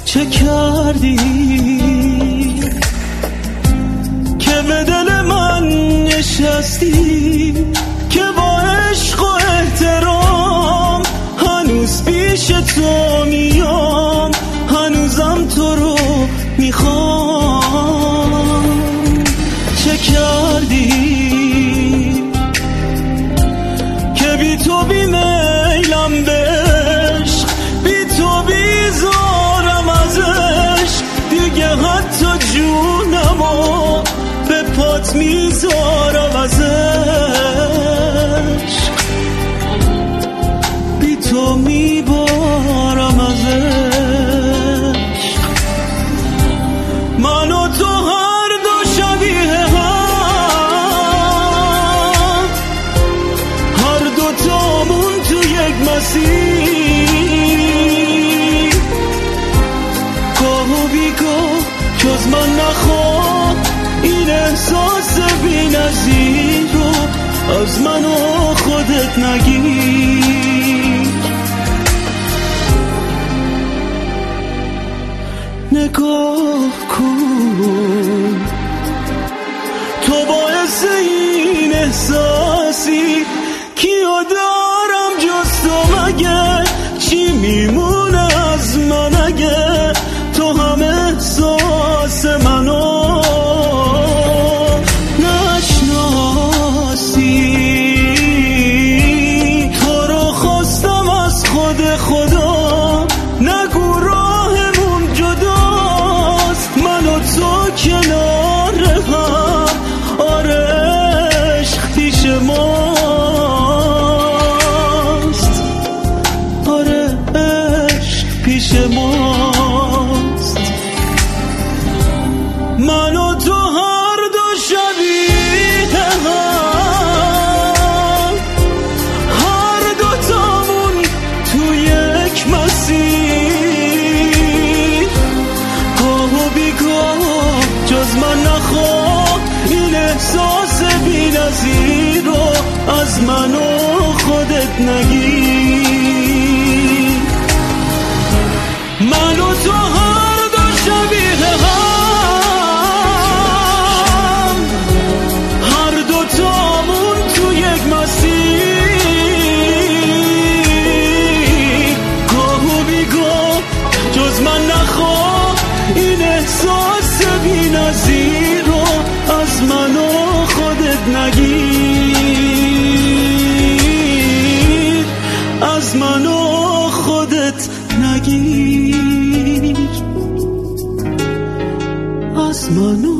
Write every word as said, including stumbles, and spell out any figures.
چه کردی که به دل من نشستی، که با عشق و احترام هنوز پیش تو میام، هنوزم تو رو میخوام. چه کردی که بی تو بی میلم به عشق، بی تو بیزارم از عشق، دیگه حتی جونمو به پات میذارم از عشق، بی تو میبارم از عشق. من و تو هر دو شبیه هم، هر دو تامون تو یک مسیر، گاه و بیگاه جز من نخواه این احساس بی نظیر رو از من و خودت نگیر. نگاه کن تو باعث این احساسی، کیو دارم جز تو مگه، چی میمونه از من اگه تو هم احساس منو نشناسی. تو رو خواستم از خود خدا، نگو راهمون جداست، من و تو کنار هم، آره عشق پیش ماست، آره عشق پیش ماست. من و تو هر دو شبیه هم، هر دو تامون تو یک مسیر، گاه و بیگاه جز من نخواه این احساس بی نظیر رو از من و خودت نگیر. من و تو هر دو شبیه هم، هر دو تامون تو یک مسیر، گاه و بیگاه جز من نخواه این احساس بی نظیر رو از من و خودت نگیر، از من و خودت نگیر، از من و